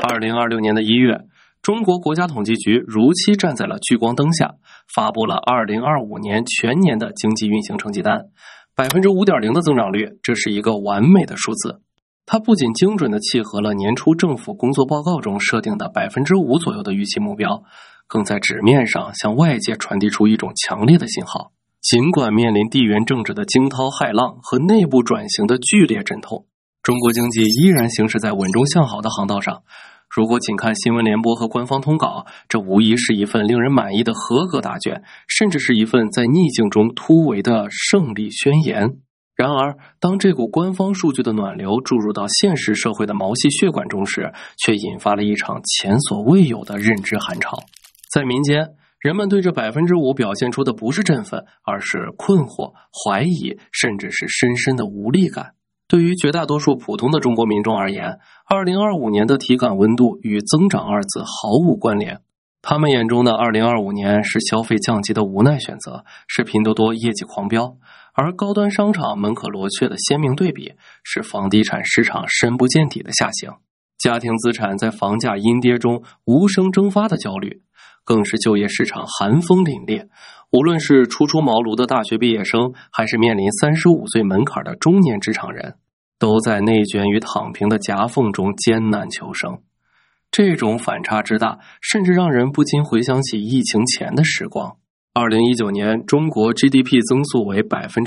2026年1月，中国国家统计局如期站在了聚光灯下，发布了2025年全年的经济运行成绩单。5.0% 的增长率，这是一个完美的数字。它不仅精准地契合了年初政府工作报告中设定的5%左右的预期目标，更在纸面上向外界传递出一种强烈的信号。尽管面临地缘政治的惊涛骇浪和内部转型的剧烈阵痛，中国经济依然行驶在稳中向好的航道上。如果仅看新闻联播和官方通稿，这无疑是一份令人满意的合格答卷，甚至是一份在逆境中突围的胜利宣言。然而，当这股官方数据的暖流注入到现实社会的毛细血管中时，却引发了一场前所未有的认知寒潮。在民间，人们对这5%表现出的不是振奋，而是困惑、怀疑，甚至是深深的无力感。对于绝大多数普通的中国民众而言，2025年的体感温度与增长二字毫无关联。他们眼中的2025年是消费降级的无奈选择，是拼多多业绩狂飙，而高端商场门可罗雀的鲜明对比，是房地产市场深不见底的下行，家庭资产在房价阴跌中无声蒸发的焦虑，更是就业市场寒风凛冽。无论是初出茅庐的大学毕业生，还是面临35岁门槛的中年职场人，都在内卷与躺平的夹缝中艰难求生。这种反差之大，甚至让人不禁回想起疫情前的时光。2019年，中国 GDP 增速为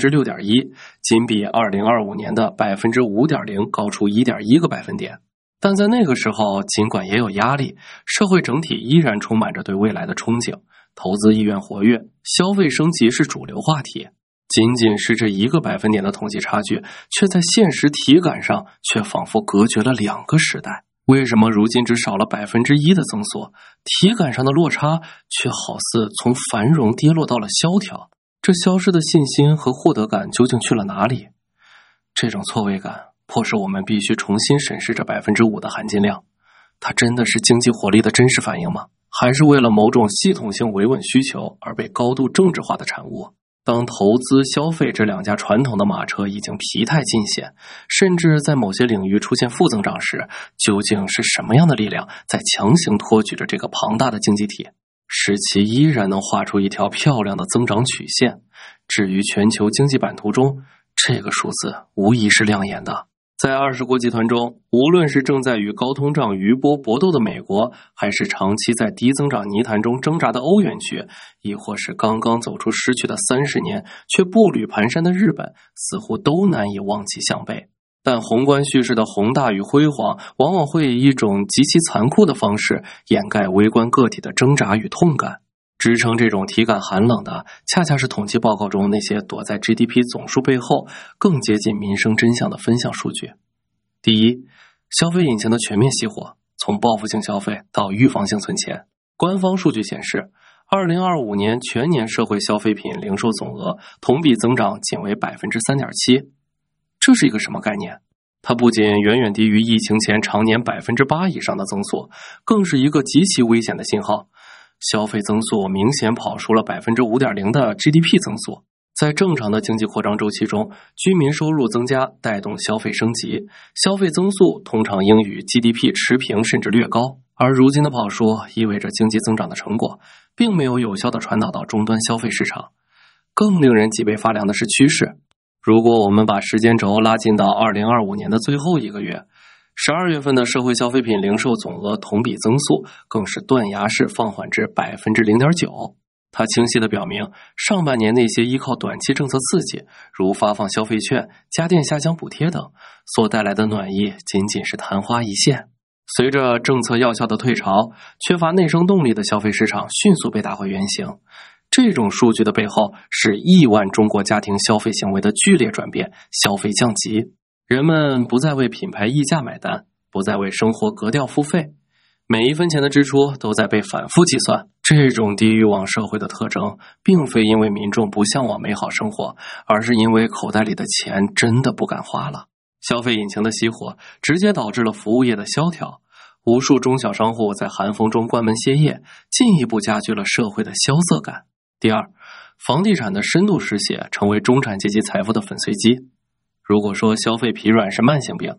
6.1%， 仅比2025年的 5.0% 高出 1.1个百分点。但在那个时候，尽管也有压力，社会整体依然充满着对未来的憧憬，投资意愿活跃，消费升级是主流话题。仅仅是这1个百分点的统计差距，却在现实体感上却仿佛隔绝了2个时代。为什么如今只少了 1% 的增速，体感上的落差却好似从繁荣跌落到了萧条？这消失的信心和获得感究竟去了哪里？这种错位感迫使我们必须重新审视这 5% 的含金量。它真的是经济活力的真实反应吗？还是为了某种系统性维稳需求而被高度政治化的产物？当投资消费这2架传统的马车已经疲态尽显，甚至在某些领域出现负增长时，究竟是什么样的力量在强行托举着这个庞大的经济体，使其依然能画出一条漂亮的增长曲线？至于全球经济版图中，这个数字无疑是亮眼的。在20国集团中，无论是正在与高通胀余波搏斗的美国，还是长期在低增长泥潭中挣扎的欧元区，亦或是刚刚走出失去的30年却步履蹒跚的日本，似乎都难以望其项背。但宏观叙事的宏大与辉煌，往往会以一种极其残酷的方式掩盖微观个体的挣扎与痛感。支撑这种体感寒冷的，恰恰是统计报告中那些躲在 GDP 总数背后更接近民生真相的分项数据。第一，消费引擎的全面熄火，从报复性消费到预防性存钱。官方数据显示，2025年全年社会消费品零售总额同比增长仅为 3.7%。这是一个什么概念？它不仅远远低于疫情前常年 8% 以上的增速，更是一个极其危险的信号。消费增速明显跑输了 5.0% 的 GDP 增速。在正常的经济扩张周期中，居民收入增加带动消费升级，消费增速通常应与 GDP 持平甚至略高。而如今的跑输意味着经济增长的成果并没有有效地传导到终端消费市场。更令人脊背发凉的是趋势。如果我们把时间轴拉近到2025年的最后1个月，12月份的社会消费品零售总额同比增速更是断崖式放缓至 0.9%。 它清晰地表明，上半年那些依靠短期政策刺激，如发放消费券、家电下乡补贴等所带来的暖意仅仅是昙花一现。随着政策药效的退潮，缺乏内生动力的消费市场迅速被打回原形。这种数据的背后是亿万中国家庭消费行为的剧烈转变，消费降级。人们不再为品牌溢价买单，不再为生活格调付费，每一分钱的支出都在被反复计算。这种低欲望社会的特征，并非因为民众不向往美好生活，而是因为口袋里的钱真的不敢花了。消费引擎的熄火，直接导致了服务业的萧条。无数中小商户在寒风中关门歇业，进一步加剧了社会的萧瑟感。第二，房地产的深度失血成为中产阶级财富的粉碎机。如果说消费疲软是慢性病，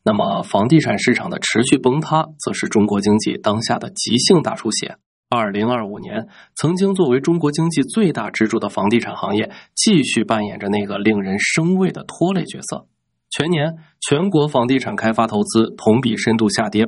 那么房地产市场的持续崩塌，则是中国经济当下的急性大出血。2025年，曾经作为中国经济最大支柱的房地产行业，继续扮演着那个令人生畏的拖累角色。全年，全国房地产开发投资同比深度下跌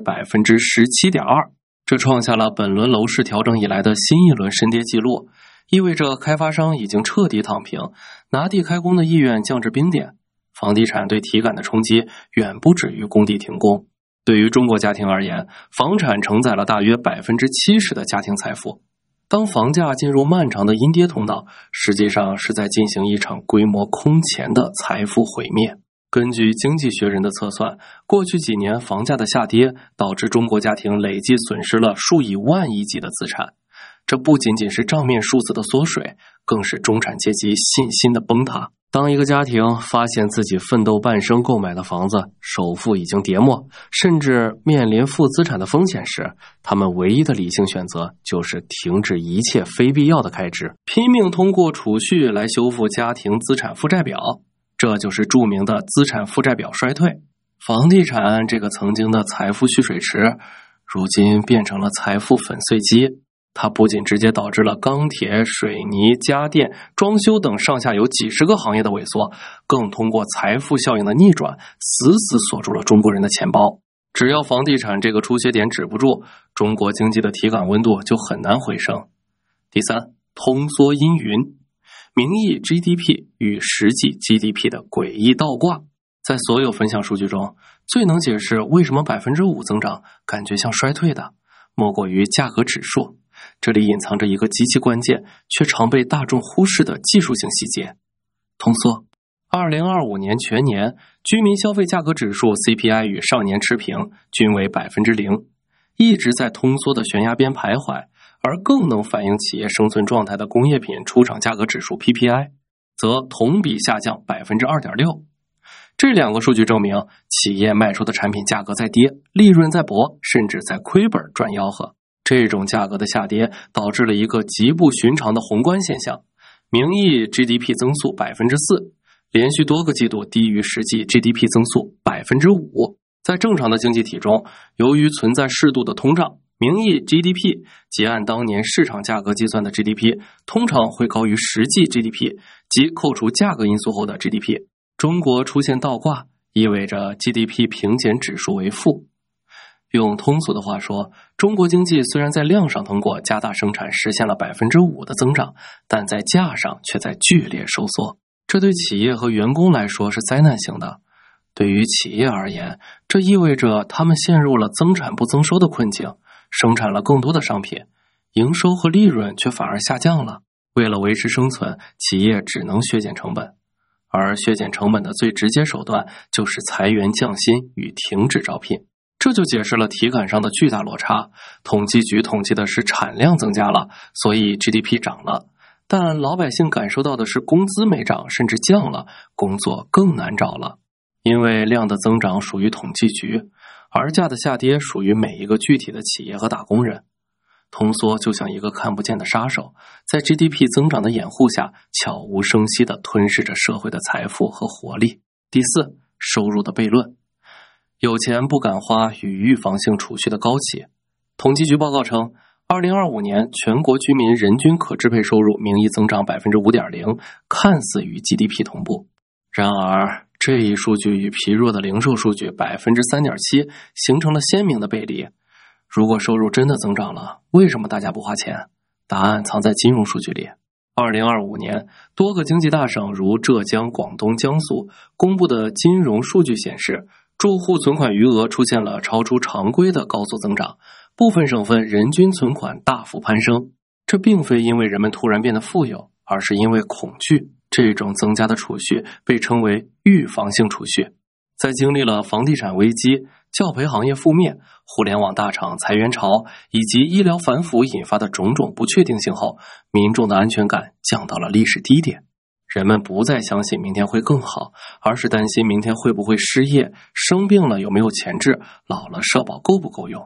17.2%， 这创下了本轮楼市调整以来的新一轮深跌记录，意味着开发商已经彻底躺平，拿地开工的意愿降至冰点。房地产对体感的冲击远不止于工地停工。对于中国家庭而言，房产承载了大约 70% 的家庭财富。当房价进入漫长的阴跌通道，实际上是在进行一场规模空前的财富毁灭。根据经济学人的测算，过去几年房价的下跌导致中国家庭累计损失了数以万亿计的资产。这不仅仅是账面数字的缩水，更是中产阶级信心的崩塌。当一个家庭发现自己奋斗半生购买的房子首付已经跌没，甚至面临负资产的风险时，他们唯一的理性选择就是停止一切非必要的开支，拼命通过储蓄来修复家庭资产负债表。这就是著名的资产负债表衰退。房地产这个曾经的财富蓄水池，如今变成了财富粉碎机。它不仅直接导致了钢铁、水泥、家电、装修等上下游几十个行业的萎缩，更通过财富效应的逆转，死死锁住了中国人的钱包。只要房地产这个出血点止不住，中国经济的体感温度就很难回升。第三，通缩阴云，名义 GDP 与实际 GDP 的诡异倒挂。在所有分享数据中，最能解释为什么 5% 增长感觉像衰退的，莫过于价格指数。这里隐藏着一个极其关键却常被大众忽视的技术性细节。通缩。2025年全年居民消费价格指数 CPI 与上年持平，均为 0%， 一直在通缩的悬崖边徘徊。而更能反映企业生存状态的工业品出厂价格指数 PPI 则同比下降 2.6%。 这两个数据证明，企业卖出的产品价格在跌，利润在薄，甚至在亏本赚吆喝。这种价格的下跌导致了一个极不寻常的宏观现象，名义 GDP 增速 4%， 连续多个季度低于实际 GDP 增速 5%。 在正常的经济体中，由于存在适度的通胀，名义 GDP 即按当年市场价格计算的 GDP 通常会高于实际 GDP， 即扣除价格因素后的 GDP。 中国出现倒挂，意味着 GDP 平减指数为负。用通俗的话说，中国经济虽然在量上通过加大生产实现了 5% 的增长，但在价上却在剧烈收缩。这对企业和员工来说是灾难性的。对于企业而言，这意味着他们陷入了增产不增收的困境，生产了更多的商品，营收和利润却反而下降了。为了维持生存，企业只能削减成本，而削减成本的最直接手段就是裁员降薪与停止招聘。这就解释了体感上的巨大落差。统计局统计的是产量增加了，所以 GDP 涨了，但老百姓感受到的是工资没涨，甚至降了，工作更难找了。因为量的增长属于统计局，而价的下跌属于每一个具体的企业和打工人。通缩就像一个看不见的杀手，在 GDP 增长的掩护下，悄无声息地吞噬着社会的财富和活力。第四，收入的悖论。有钱不敢花与预防性储蓄的高企。统计局报告称，2025年全国居民人均可支配收入名义增长 5.0%， 看似与 GDP 同步。然而，这一数据与疲弱的零售数据 3.7% 形成了鲜明的背离。如果收入真的增长了，为什么大家不花钱？答案藏在金融数据里。2025年，多个经济大省如浙江、广东、江苏公布的金融数据显示，住户存款余额出现了超出常规的高速增长，部分省份人均存款大幅攀升。这并非因为人们突然变得富有，而是因为恐惧。这种增加的储蓄被称为预防性储蓄。在经历了房地产危机、教培行业覆灭、互联网大厂裁员潮以及医疗反腐引发的种种不确定性后，民众的安全感降到了历史低点。人们不再相信明天会更好，而是担心明天会不会失业，生病了有没有钱治，老了社保够不够用。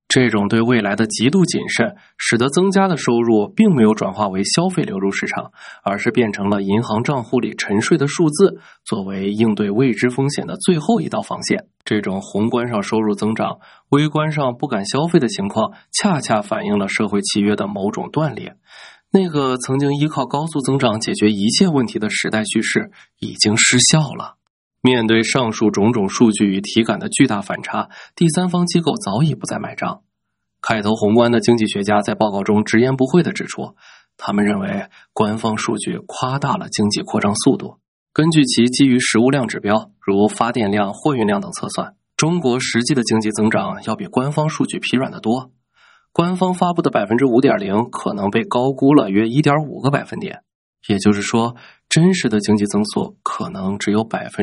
这种对未来的极度谨慎，使得增加的收入并没有转化为消费流入市场，而是变成了银行账户里沉睡的数字，作为应对未知风险的最后一道防线。这种宏观上收入增长，微观上不敢消费的情况，恰恰反映了社会契约的某种断裂。那个曾经依靠高速增长解决一切问题的时代叙事已经失效了。面对上述种种数据与体感的巨大反差，第三方机构早已不再买账。开头宏观的经济学家在报告中直言不讳地指出，他们认为官方数据夸大了经济扩张速度。根据其基于实物量指标，如发电量、货运量等测算，中国实际的经济增长要比官方数据疲软得多。官方发布的 5.0% 可能被高估了约 1.5个百分点，也就是说，真实的经济增速可能只有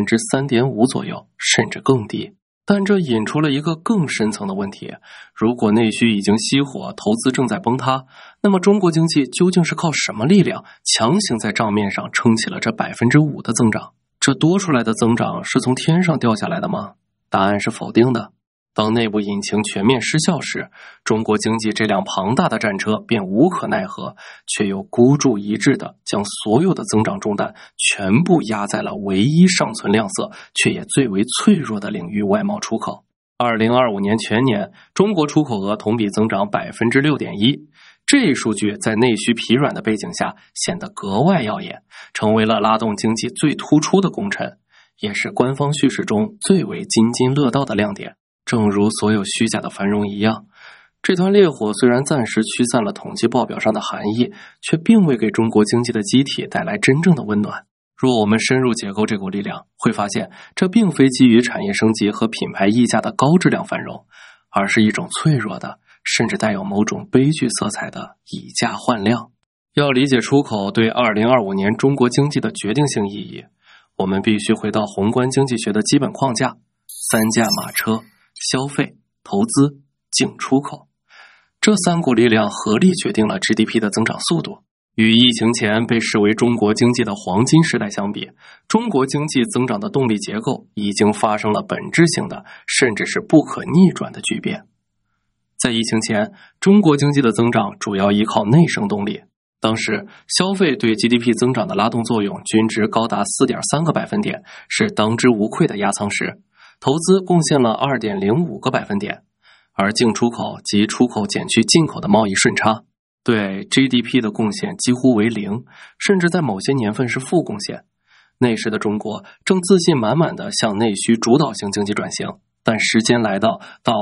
3.5% 左右，甚至更低。但这引出了一个更深层的问题，如果内需已经熄火，投资正在崩塌，那么中国经济究竟是靠什么力量强行在账面上撑起了这 5% 的增长？这多出来的增长是从天上掉下来的吗？答案是否定的。当内部引擎全面失效时，中国经济这辆庞大的战车便无可奈何，却又孤注一掷地将所有的增长重担全部压在了唯一尚存亮色却也最为脆弱的领域——外贸出口。2025年全年，中国出口额同比增长 6.1%， 这一数据在内需疲软的背景下显得格外耀眼，成为了拉动经济最突出的功臣，也是官方叙事中最为津津乐道的亮点。正如所有虚假的繁荣一样，这团烈火虽然暂时驱散了统计报表上的寒意，却并未给中国经济的机体带来真正的温暖。若我们深入解构这股力量，会发现这并非基于产业升级和品牌溢价的高质量繁荣，而是一种脆弱的，甚至带有某种悲剧色彩的以价换量。要理解出口对2025年中国经济的决定性意义，我们必须回到宏观经济学的基本框架：三驾马车。消费、投资、净出口，这三股力量合力决定了 GDP 的增长速度。与疫情前被视为中国经济的黄金时代相比，中国经济增长的动力结构已经发生了本质性的，甚至是不可逆转的巨变。在疫情前，中国经济的增长主要依靠内生动力，当时消费对 GDP 增长的拉动作用均值高达 4.3个百分点，是当之无愧的压舱石。投资贡献了 2.05个百分点，而净出口及出口减去进口的贸易顺差对 GDP 的贡献几乎为零，甚至在某些年份是负贡献。那时的中国正自信满满地向内需主导型经济转型，但时间来到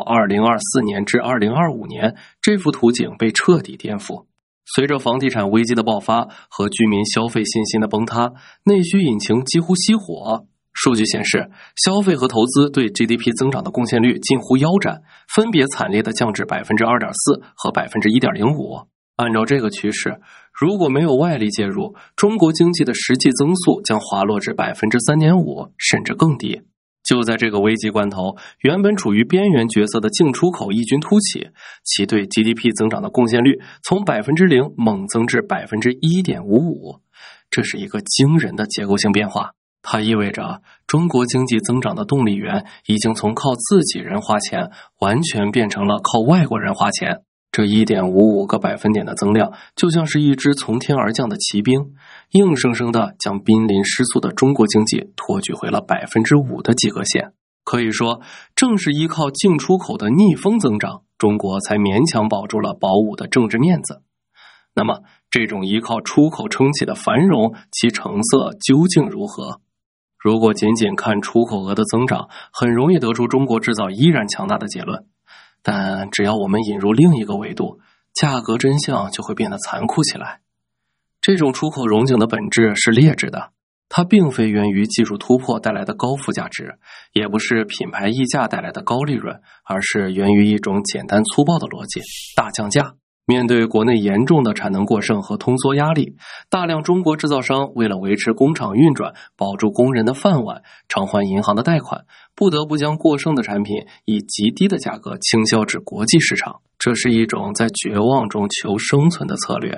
2024年至2025年，这幅图景被彻底颠覆。随着房地产危机的爆发和居民消费信心的崩塌，内需引擎几乎熄火。数据显示，消费和投资对 GDP 增长的贡献率近乎腰斩，分别惨烈地降至 2.4% 和 1.05%。按照这个趋势，如果没有外力介入，中国经济的实际增速将滑落至 3.5%， 甚至更低。就在这个危急关头，原本处于边缘角色的净出口异军突起，其对 GDP 增长的贡献率从 0% 猛增至 1.55%。这是一个惊人的结构性变化。它意味着中国经济增长的动力源已经从靠自己人花钱，完全变成了靠外国人花钱。这 1.55个百分点的增量，就像是一支从天而降的骑兵，硬生生地将濒临失速的中国经济托举回了 5% 的及格线。可以说，正是依靠净出口的逆风增长，中国才勉强保住了保五的政治面子。那么，这种依靠出口撑起的繁荣，其成色究竟如何？如果仅仅看出口额的增长，很容易得出中国制造依然强大的结论。但只要我们引入另一个维度，价格真相就会变得残酷起来。这种出口荣景的本质是劣质的，它并非源于技术突破带来的高附加值，也不是品牌溢价带来的高利润，而是源于一种简单粗暴的逻辑：大降价。面对国内严重的产能过剩和通缩压力，大量中国制造商为了维持工厂运转，保住工人的饭碗，偿还银行的贷款，不得不将过剩的产品以极低的价格倾销至国际市场。这是一种在绝望中求生存的策略。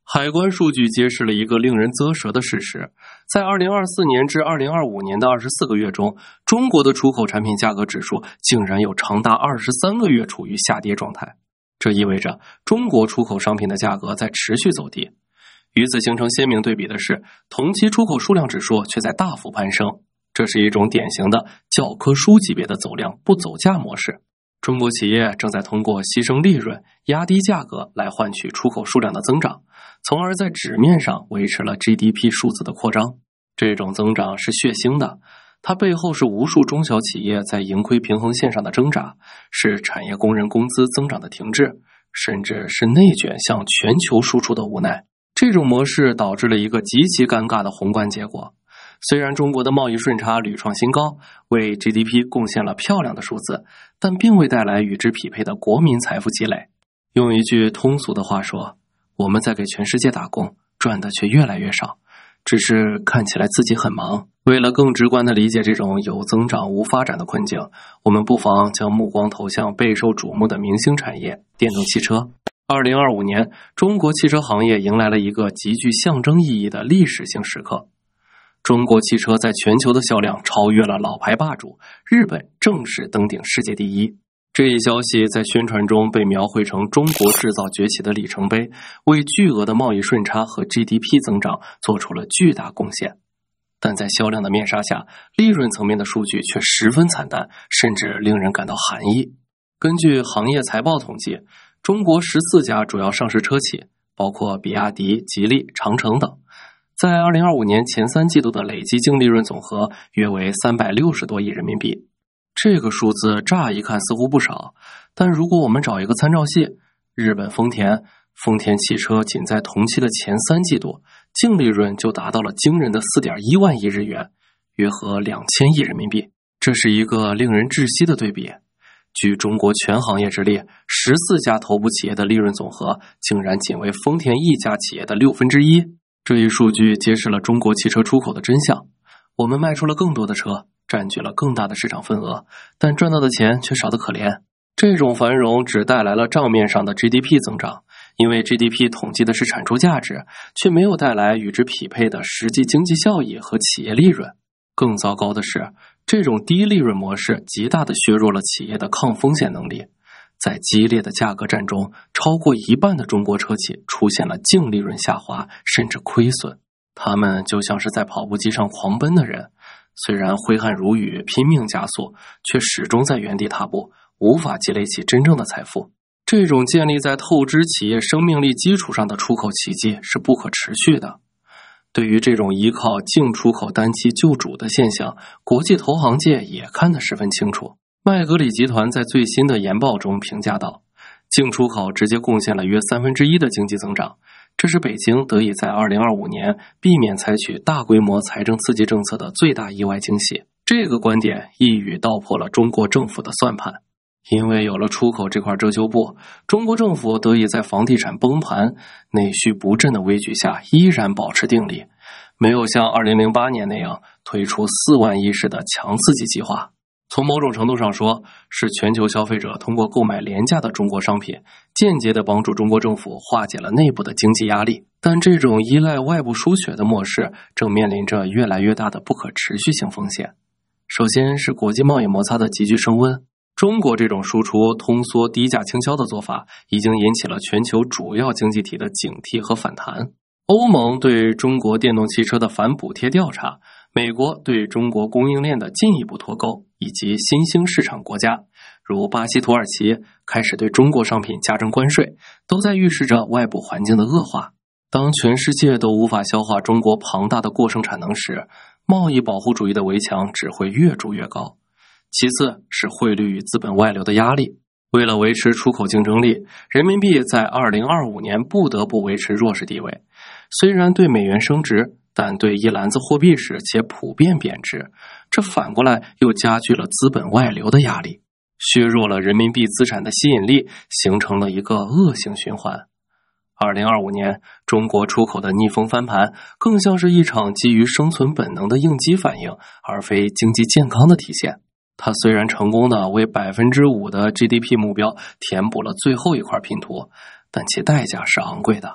海关数据揭示了一个令人啧舌的事实，在2024年至2025年的24个月中，中国的出口产品价格指数竟然有长达23个月处于下跌状态。这意味着中国出口商品的价格在持续走低。与此形成鲜明对比的是，同期出口数量指数却在大幅攀升，这是一种典型的教科书级别的走量不走价模式。中国企业正在通过牺牲利润、压低价格来换取出口数量的增长，从而在纸面上维持了 GDP 数字的扩张。这种增长是血腥的，它背后是无数中小企业在盈亏平衡线上的挣扎，是产业工人工资增长的停滞，甚至是内卷向全球输出的无奈。这种模式导致了一个极其尴尬的宏观结果。虽然中国的贸易顺差屡创新高，为 GDP 贡献了漂亮的数字，但并未带来与之匹配的国民财富积累。用一句通俗的话说，我们在给全世界打工，赚的却越来越少，只是看起来自己很忙。为了更直观地理解这种有增长无发展的困境，我们不妨将目光投向备受瞩目的明星产业——电动汽车。2025年，中国汽车行业迎来了一个极具象征意义的历史性时刻。中国汽车在全球的销量超越了老牌霸主日本，正式登顶世界第一。这一消息在宣传中被描绘成中国制造崛起的里程碑，为巨额的贸易顺差和 GDP 增长做出了巨大贡献。但在销量的面纱下，利润层面的数据却十分惨淡，甚至令人感到寒意。根据行业财报统计，中国14家主要上市车企，包括比亚迪、吉利、长城等，在2025年前3季度的累计净利润总和约为360多亿人民币。这个数字乍一看似乎不少，但如果我们找一个参照系，日本丰田汽车仅在同期的前3季度，净利润就达到了惊人的4.1万亿日元，约合2000亿人民币。这是一个令人窒息的对比。据中国全行业之列，14家头部企业的利润总和竟然仅为丰田一家企业的1/6。这一数据揭示了中国汽车出口的真相。我们卖出了更多的车，占据了更大的市场份额，但赚到的钱却少得可怜。这种繁荣只带来了账面上的 GDP 增长，因为 GDP 统计的是产出价值，却没有带来与之匹配的实际经济效益和企业利润。更糟糕的是，这种低利润模式极大地削弱了企业的抗风险能力。在激烈的价格战中，超过一半的中国车企出现了净利润下滑，甚至亏损。他们就像是在跑步机上狂奔的人，虽然挥汗如雨，拼命加速，却始终在原地踏步，无法积累起真正的财富。这种建立在透支企业生命力基础上的出口奇迹是不可持续的。对于这种依靠净出口单期救主的现象，国际投行界也看得十分清楚。麦格里集团在最新的研报中评价道，净出口直接贡献了约1/3的经济增长，这是北京得以在2025年避免采取大规模财政刺激政策的最大意外惊喜。这个观点一语道破了中国政府的算盘。因为有了出口这块遮羞布，中国政府得以在房地产崩盘、内需不振的危局下依然保持定力，没有像2008年那样推出4万亿式的强刺激计划。从某种程度上说，是全球消费者通过购买廉价的中国商品，间接地帮助中国政府化解了内部的经济压力。但这种依赖外部输血的模式正面临着越来越大的不可持续性风险。首先是国际贸易摩擦的急剧升温。中国这种输出通缩低价倾销的做法已经引起了全球主要经济体的警惕和反弹。欧盟对中国电动汽车的反补贴调查，美国对中国供应链的进一步脱钩，以及新兴市场国家如巴西、土耳其开始对中国商品加征关税，都在预示着外部环境的恶化。当全世界都无法消化中国庞大的过剩产能时，贸易保护主义的围墙只会越筑越高。其次是汇率与资本外流的压力。为了维持出口竞争力，人民币在2025年不得不维持弱势地位。虽然对美元升值，但对一篮子货币时且普遍贬值，这反过来又加剧了资本外流的压力，削弱了人民币资产的吸引力，形成了一个恶性循环。2025年，中国出口的逆风翻盘，更像是一场基于生存本能的应激反应，而非经济健康的体现。它虽然成功的为 5% 的 GDP 目标填补了最后一块拼图，但其代价是昂贵的。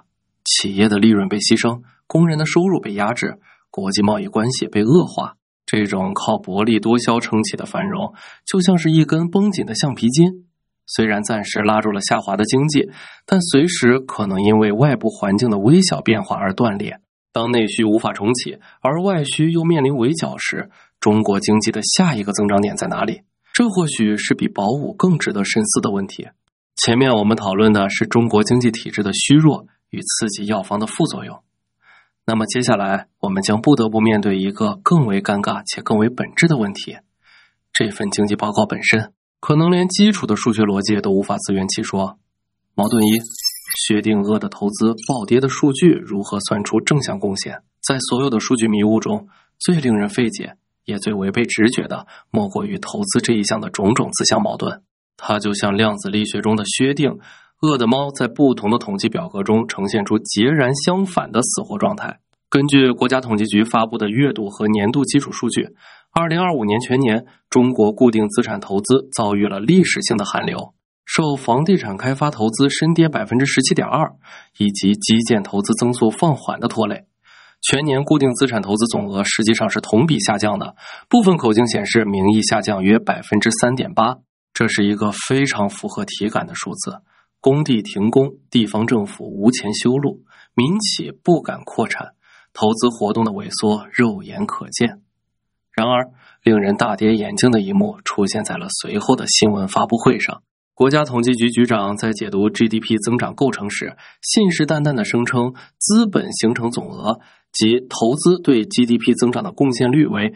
企业的利润被牺牲，工人的收入被压制，国际贸易关系被恶化。这种靠薄利多销撑起的繁荣，就像是一根绷紧的橡皮筋，虽然暂时拉住了下滑的经济，但随时可能因为外部环境的微小变化而断裂。当内需无法重启，而外需又面临围剿时，中国经济的下一个增长点在哪里？这或许是比保五更值得深思的问题。前面我们讨论的是中国经济体制的虚弱与刺激药方的副作用。那么接下来我们将不得不面对一个更为尴尬且更为本质的问题。这份经济报告本身可能连基础的数学逻辑都无法自圆其说。矛盾一，薛定谔的投资暴跌的数据如何算出正向贡献？在所有的数据迷雾中，最令人费解也最违背直觉的莫过于投资这一项的种种自相矛盾。它就像量子力学中的薛定谔的猫在不同的统计表格中呈现出截然相反的死活状态。根据国家统计局发布的月度和年度基础数据，2025年全年中国固定资产投资遭遇了历史性的寒流，受房地产开发投资深跌 17.2% 以及基建投资增速放缓的拖累。全年固定资产投资总额实际上是同比下降的，部分口径显示名义下降约 3.8%， 这是一个非常符合体感的数字。工地停工，地方政府无钱修路，民企不敢扩产，投资活动的萎缩肉眼可见。然而，令人大跌眼镜的一幕出现在了随后的新闻发布会上。国家统计局局长在解读 GDP 增长构成时，信誓旦旦地声称资本形成总额即投资对 GDP 增长的贡献率为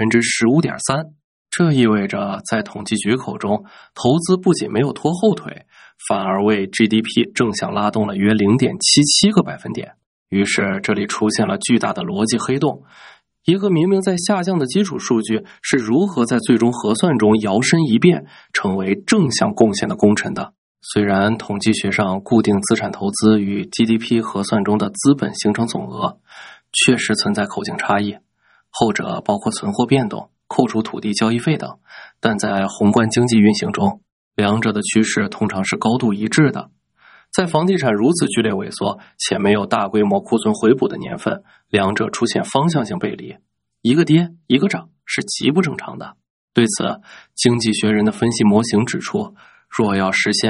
15.3%。这意味着在统计局口中，投资不仅没有拖后腿，反而为 GDP 正向拉动了约 0.77个百分点。于是这里出现了巨大的逻辑黑洞，一个明明在下降的基础数据是如何在最终核算中摇身一变成为正向贡献的功臣的。虽然统计学上固定资产投资与 GDP 核算中的资本形成总额确实存在口径差异，后者包括存货变动、扣除土地交易费等，但在宏观经济运行中，两者的趋势通常是高度一致的。在房地产如此剧烈萎缩且没有大规模库存回补的年份，两者出现方向性背离，一个跌一个涨是极不正常的。对此，经济学人的分析模型指出，若要实现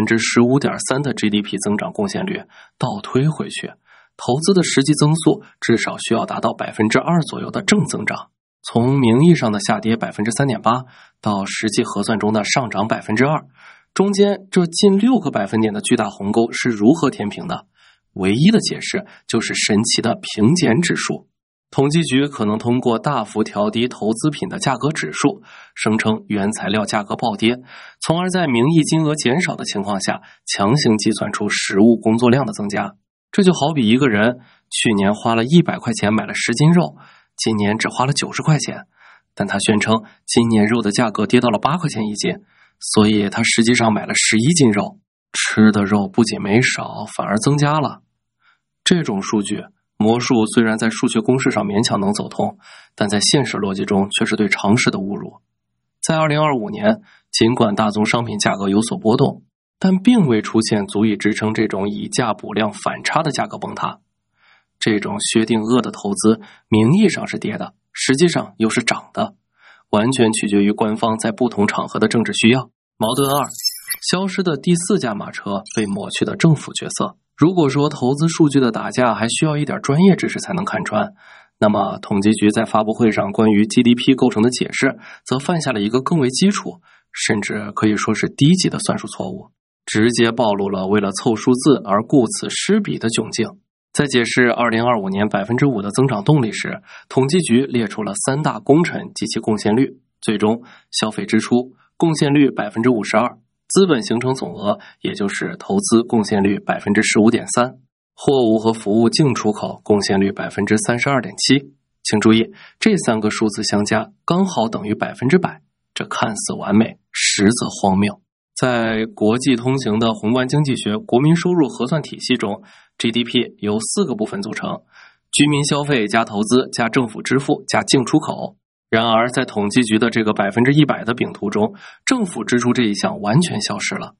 15.3% 的 GDP 增长贡献率，倒推回去，投资的实际增速至少需要达到 2% 左右的正增长。从名义上的下跌 3.8% 到实际核算中的上涨 2%，中间这近6个百分点的巨大鸿沟是如何填平的？唯一的解释就是神奇的平减指数。统计局可能通过大幅调低投资品的价格指数，声称原材料价格暴跌，从而在名义金额减少的情况下，强行计算出实物工作量的增加。这就好比一个人去年花了100块钱买了10斤肉，今年只花了90块钱，但他宣称今年肉的价格跌到了8块钱一斤，所以他实际上买了11斤肉，吃的肉不仅没少，反而增加了。这种数据魔术虽然在数学公式上勉强能走通，但在现实逻辑中却是对常识的侮辱。在2025年，尽管大宗商品价格有所波动，但并未出现足以支撑这种以价补量反差的价格崩塌。这种薛定谔的投资名义上是跌的，实际上又是涨的，完全取决于官方在不同场合的政治需要。矛盾二，消失的第4驾马车被抹去的政府角色。如果说投资数据的打架还需要一点专业知识才能看穿，那么统计局在发布会上关于 GDP 构成的解释则犯下了一个更为基础，甚至可以说是低级的算术错误，直接暴露了为了凑数字而顾此失彼的窘境。在解释2025年 5% 的增长动力时，统计局列出了3大功臣及其贡献率，最终消费支出贡献率 52%， 资本形成总额也就是投资贡献率 15.3%， 货物和服务净出口贡献率 32.7%。 请注意，这3个数字相加刚好等于100%，这看似完美，实则荒谬。在国际通行的宏观经济学国民收入核算体系中， GDP 由4个部分组成：居民消费加投资加政府支付加净出口。然而在统计局的这个 100% 的饼图中，政府支出这一项完全消失了。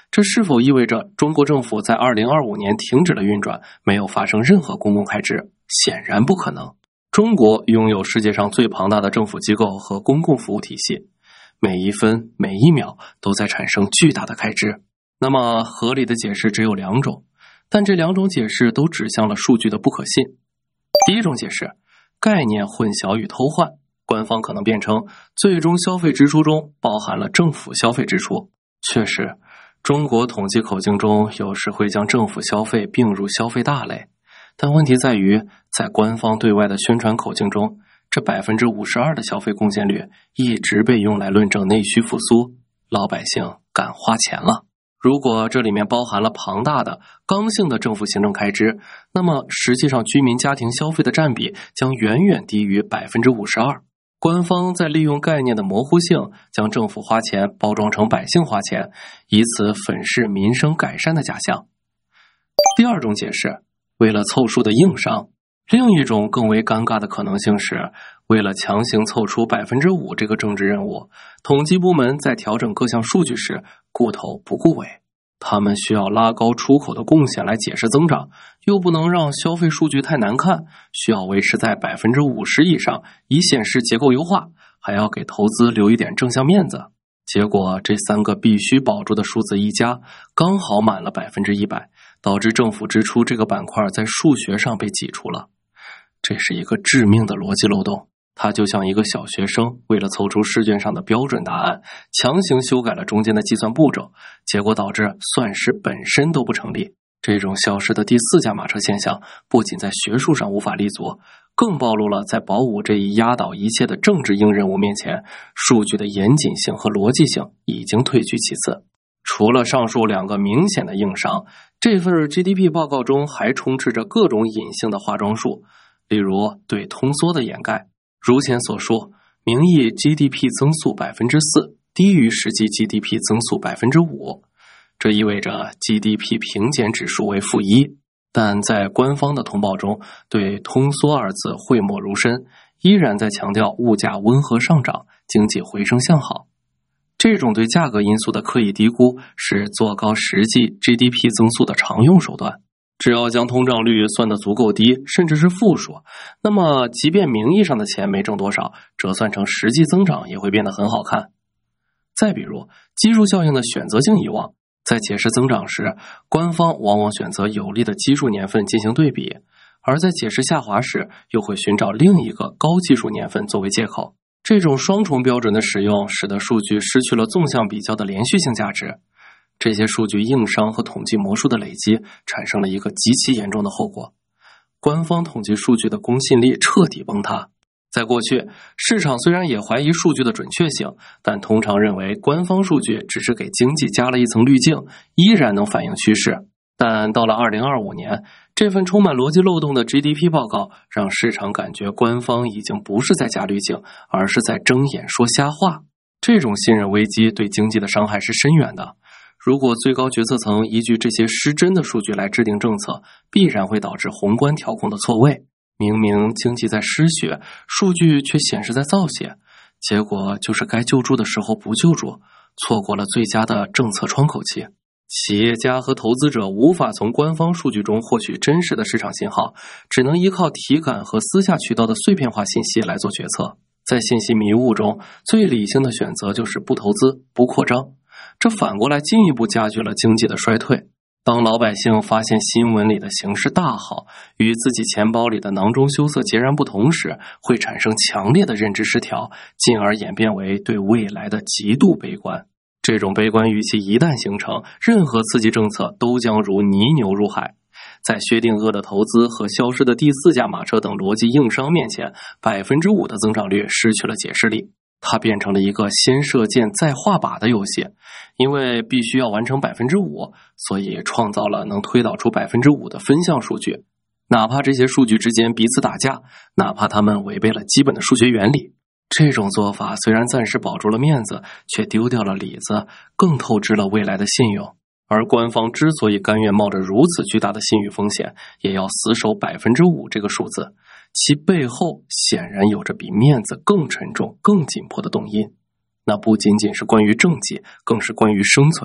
这是否意味着中国政府在2025年停止了运转，没有发生任何公共开支？显然不可能。中国拥有世界上最庞大的政府机构和公共服务体系，每一分每一秒都在产生巨大的开支。那么合理的解释只有2种，但这2种解释都指向了数据的不可信。第一种解释，概念混淆与偷换，官方可能辩称最终消费支出中包含了政府消费支出。确实，中国统计口径中有时会将政府消费并入消费大类，但问题在于，在官方对外的宣传口径中，这 52% 的消费贡献率一直被用来论证内需复苏，老百姓敢花钱了。如果这里面包含了庞大的刚性的政府行政开支，那么实际上居民家庭消费的占比将远远低于 52%。官方在利用概念的模糊性，将政府花钱包装成百姓花钱，以此粉饰民生改善的假象。第二种解释，为了凑数的硬伤。另一种更为尴尬的可能性是，为了强行凑出 5% 这个政治任务，统计部门在调整各项数据时顾头不顾尾。他们需要拉高出口的贡献来解释增长，又不能让消费数据太难看，需要维持在 50% 以上，以显示结构优化，还要给投资留一点正向面子。结果这3个必须保住的数字一加，刚好满了 100%， 导致政府支出这个板块在数学上被挤出了。这是一个致命的逻辑漏洞，它就像一个小学生为了凑出试卷上的标准答案，强行修改了中间的计算步骤，结果导致算式本身都不成立。这种消失的第4驾马车现象不仅在学术上无法立足，更暴露了在保五这一压倒一切的政治硬任务面前，数据的严谨性和逻辑性已经退居其次。除了上述2个明显的硬伤，这份 GDP 报告中还充斥着各种隐性的化妆术，例如对通缩的掩盖。如前所述，名义 GDP 增速 4%， 低于实际 GDP 增速 5%， 这意味着 GDP 平减指数为-1，但在官方的通报中，对通缩2字讳莫如深，依然在强调物价温和上涨，经济回升向好。这种对价格因素的刻意低估是做高实际 GDP 增速的常用手段。只要将通胀率算得足够低，甚至是负数，那么即便名义上的钱没挣多少，折算成实际增长也会变得很好看。再比如基数效应的选择性遗忘，在解释增长时，官方往往选择有利的基数年份进行对比，而在解释下滑时，又会寻找另一个高基数年份作为借口。这种双重标准的使用，使得数据失去了纵向比较的连续性价值。这些数据硬伤和统计魔术的累积，产生了一个极其严重的后果：官方统计数据的公信力彻底崩塌。在过去，市场虽然也怀疑数据的准确性，但通常认为官方数据只是给经济加了一层滤镜，依然能反映趋势。但到了2025年，这份充满逻辑漏洞的 GDP 报告让市场感觉官方已经不是在加滤镜，而是在睁眼说瞎话。这种信任危机对经济的伤害是深远的。如果最高决策层依据这些失真的数据来制定政策，必然会导致宏观调控的错位。明明经济在失血，数据却显示在造血，结果就是该救助的时候不救助，错过了最佳的政策窗口期。企业家和投资者无法从官方数据中获取真实的市场信号，只能依靠体感和私下渠道的碎片化信息来做决策。在信息迷雾中，最理性的选择就是不投资、不扩张。这反过来进一步加剧了经济的衰退。当老百姓发现新闻里的形势大好与自己钱包里的囊中羞涩截然不同时，会产生强烈的认知失调，进而演变为对未来的极度悲观。这种悲观预期一旦形成，任何刺激政策都将如泥牛入海。在薛定谔的投资和消失的第4驾马车等逻辑硬伤面前，5%的增长率失去了解释力。它变成了一个先射箭再画靶的游戏，因为必须要完成 5%， 所以创造了能推导出 5% 的分项数据，哪怕这些数据之间彼此打架，哪怕它们违背了基本的数学原理。这种做法虽然暂时保住了面子，却丢掉了里子，更透支了未来的信用。而官方之所以甘愿冒着如此巨大的信誉风险，也要死守 5% 这个数字，其背后显然有着比面子更沉重、更紧迫的动因。那不仅仅是关于政绩，更是关于生存。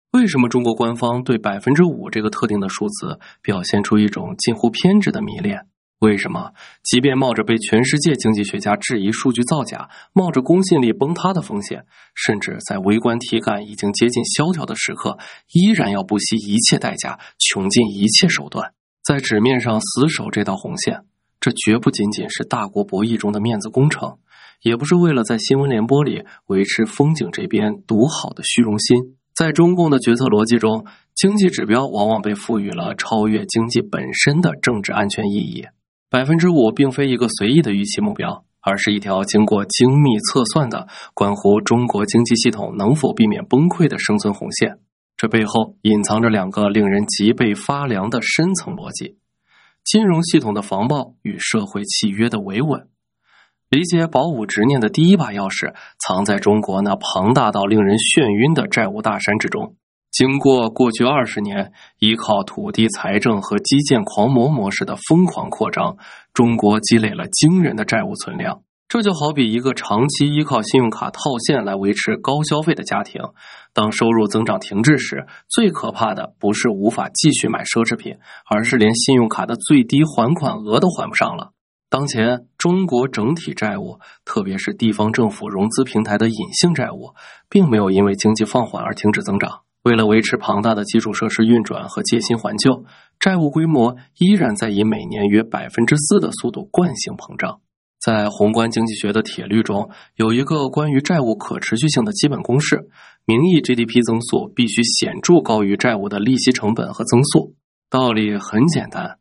为什么中国官方对 5% 这个特定的数字表现出一种近乎偏执的迷恋？为什么即便冒着被全世界经济学家质疑数据造假，冒着公信力崩塌的风险，甚至在微观体感已经接近萧条的时刻，依然要不惜一切代价，穷尽一切手段，在纸面上死守这道红线？这绝不仅仅是大国博弈中的面子工程，也不是为了在新闻联播里维持风景这边独好的虚荣心。在中共的决策逻辑中，经济指标往往被赋予了超越经济本身的政治安全意义。5%并非一个随意的预期目标，而是一条经过精密测算的关乎中国经济系统能否避免崩溃的生存红线。这背后隐藏着两个令人脊背发凉的深层逻辑：金融系统的防暴与社会契约的维稳。理解保五执念的第一把钥匙，藏在中国那庞大到令人眩晕的债务大山之中。经过过去20年依靠土地财政和基建狂魔模式的疯狂扩张，中国积累了惊人的债务存量。这就好比一个长期依靠信用卡套现来维持高消费的家庭，当收入增长停滞时，最可怕的不是无法继续买奢侈品，而是连信用卡的最低还款额都还不上了。当前中国整体债务，特别是地方政府融资平台的隐性债务，并没有因为经济放缓而停止增长。为了维持庞大的基础设施运转和借新还旧，债务规模依然在以每年约 4% 的速度惯性膨胀。在宏观经济学的铁律中，有一个关于债务可持续性的基本公式：名义 GDP 增速必须显著高于债务的利息成本和增速。道理很简单，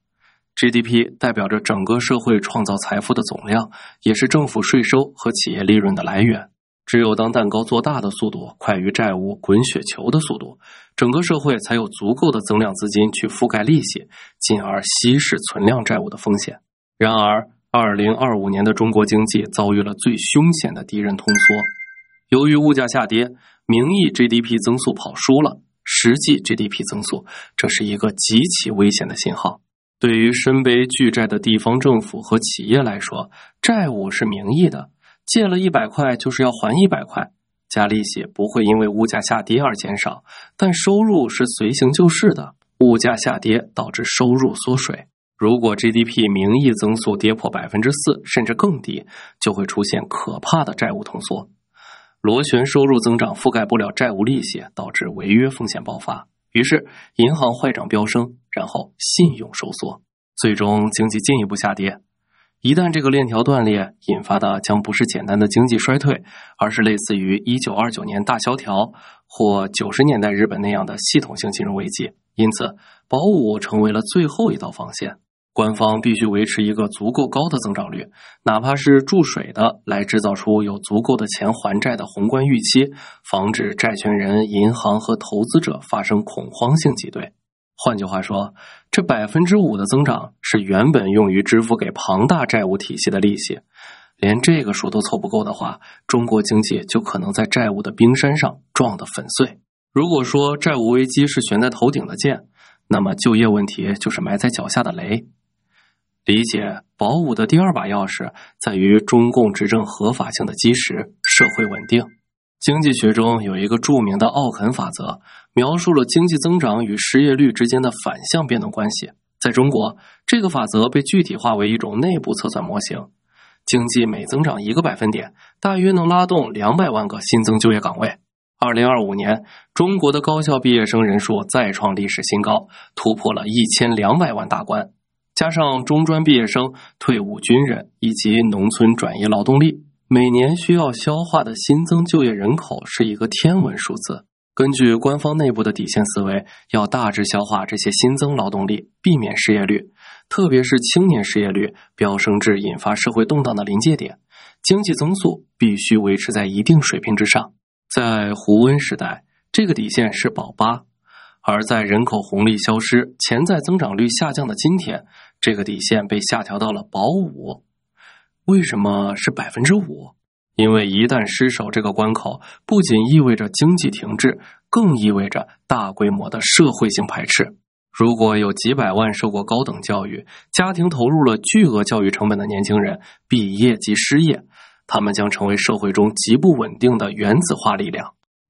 GDP 代表着整个社会创造财富的总量，也是政府税收和企业利润的来源。只有当蛋糕做大的速度快于债务滚雪球的速度，整个社会才有足够的增量资金去覆盖利息，进而稀释存量债务的风险。然而2025年的中国经济遭遇了最凶险的敌人通缩。由于物价下跌，名义 GDP 增速跑输了实际 GDP 增速，这是一个极其危险的信号。对于身背巨债的地方政府和企业来说，债务是名义的，借了100块就是要还100块，加利息不会因为物价下跌而减少，但收入是随行就市的，物价下跌导致收入缩水。如果 GDP 名义增速跌破 4%甚至更低，就会出现可怕的债务通缩。螺旋收入增长覆盖不了债务利息，导致违约风险爆发，于是银行坏账飙升，然后信用收缩，最终经济进一步下跌。一旦这个链条断裂，引发的将不是简单的经济衰退，而是类似于1929年大萧条或90年代日本那样的系统性金融危机。因此保五成为了最后一道防线。官方必须维持一个足够高的增长率，哪怕是注水的，来制造出有足够的钱还债的宏观预期，防止债权人、银行和投资者发生恐慌性挤兑。换句话说，这 5% 的增长是原本用于支付给庞大债务体系的利息，连这个数都凑不够的话，中国经济就可能在债务的冰山上撞得粉碎。如果说债务危机是悬在头顶的箭，那么就业问题就是埋在脚下的雷。理解保五的第二把钥匙在于中共执政合法性的基石——社会稳定。经济学中有一个著名的奥肯法则，描述了经济增长与失业率之间的反向变动关系。在中国，这个法则被具体化为一种内部测算模型，经济每增长1个百分点，大约能拉动200万个新增就业岗位。2025年，中国的高校毕业生人数再创历史新高，突破了1200万大关。加上中专毕业生、退伍军人以及农村转移劳动力，每年需要消化的新增就业人口是一个天文数字。根据官方内部的底线思维，要大致消化这些新增劳动力，避免失业率，特别是青年失业率飙升至引发社会动荡的临界点，经济增速必须维持在一定水平之上。在胡温时代，这个底线是保8，而在人口红利消失、潜在增长率下降的今天，这个底线被下调到了保5。为什么是 5%？ 因为一旦失守这个关口，不仅意味着经济停滞，更意味着大规模的社会性排斥。如果有几百万受过高等教育、家庭投入了巨额教育成本的年轻人毕业即失业，他们将成为社会中极不稳定的原子化力量。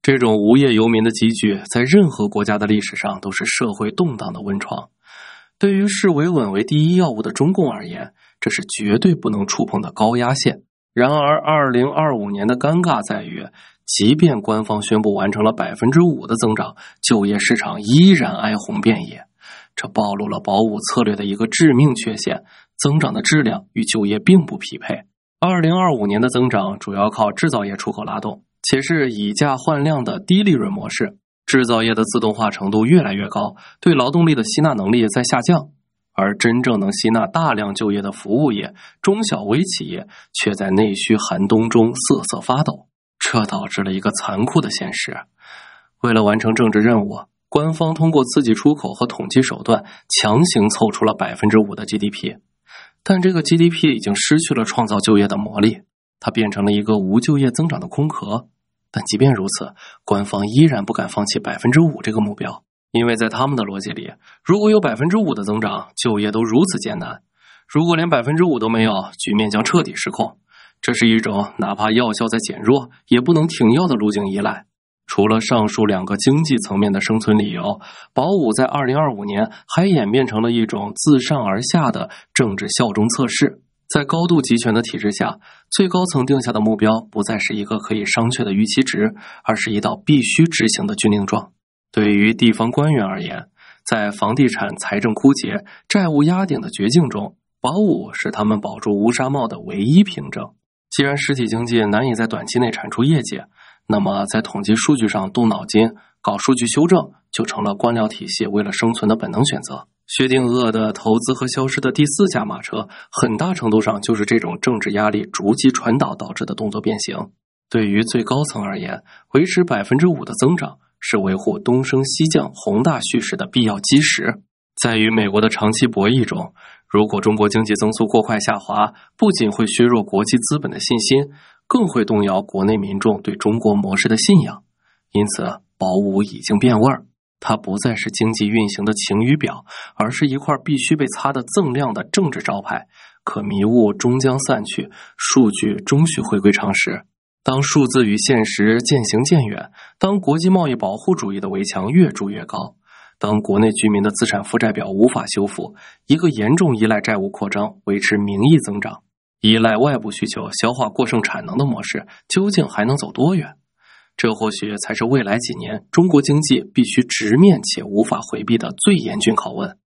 这种无业游民的积聚，在任何国家的历史上都是社会动荡的温床。对于视维稳为第一要务的中共而言，这是绝对不能触碰的高压线。然而2025年的尴尬在于，即便官方宣布完成了 5% 的增长，就业市场依然哀鸿遍野。这暴露了保五策略的一个致命缺陷，增长的质量与就业并不匹配。2025年的增长主要靠制造业出口拉动，且是以价换量的低利润模式，制造业的自动化程度越来越高，对劳动力的吸纳能力在下降，而真正能吸纳大量就业的服务业、中小微企业却在内需寒冬中瑟瑟发抖。这导致了一个残酷的现实，为了完成政治任务，官方通过刺激出口和统计手段强行凑出了 5% 的 GDP， 但这个 GDP 已经失去了创造就业的魔力，它变成了一个无就业增长的空壳。但即便如此，官方依然不敢放弃 5% 这个目标，因为在他们的逻辑里，如果有 5% 的增长，就业都如此艰难，如果连 5% 都没有，局面将彻底失控。这是一种哪怕药效在减弱也不能停药的路径依赖。除了上述两个经济层面的生存理由，保五在2025年还演变成了一种自上而下的政治效忠测试。在高度集权的体制下，最高层定下的目标不再是一个可以商榷的预期值，而是一道必须执行的军令状。对于地方官员而言，在房地产财政枯竭、债务压顶的绝境中，保五是他们保住乌纱帽的唯一凭证。既然实体经济难以在短期内产出业绩，那么在统计数据上动脑筋搞数据修正就成了官僚体系为了生存的本能选择。薛定谔的投资和消失的第4驾马车，很大程度上就是这种政治压力逐级传导导致的动作变形。对于最高层而言，维持 5% 的增长是维护东升西降宏大叙事的必要基石。在与美国的长期博弈中，如果中国经济增速过快下滑，不仅会削弱国际资本的信心，更会动摇国内民众对中国模式的信仰。因此，保五已经变味儿，它不再是经济运行的晴雨表，而是一块必须被擦得锃亮的政治招牌。可迷雾终将散去，数据终须回归常识。当数字与现实渐行渐远，当国际贸易保护主义的围墙越筑越高，当国内居民的资产负债表无法修复，一个严重依赖债务扩张维持名义增长，依赖外部需求消化过剩产能的模式，究竟还能走多远？这或许才是未来几年中国经济必须直面且无法回避的最严峻拷问。